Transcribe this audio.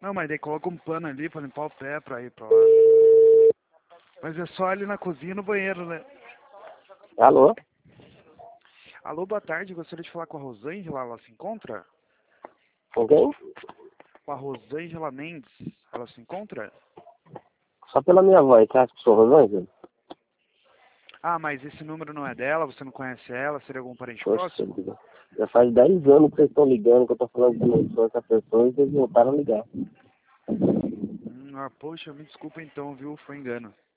Não, mas daí coloca um pano ali pra limpar o pé pra ir pra lá. Mas é só ali na cozinha e no banheiro, né? Alô? Alô, boa tarde. Gostaria de falar com a Rosângela. Ela se encontra? Com quem? Com a Rosângela Mendes. Ela se encontra? Só pela minha voz, você acha que sou Rosângela? Ah, mas esse número não é dela? Você não conhece ela? Seria algum parente Poxa próximo? vida. Já faz 10 anos que vocês estão ligando, que eu tô falando que não sou essa pessoa e vocês voltaram a ligar. Poxa, me desculpa então, viu? Foi engano.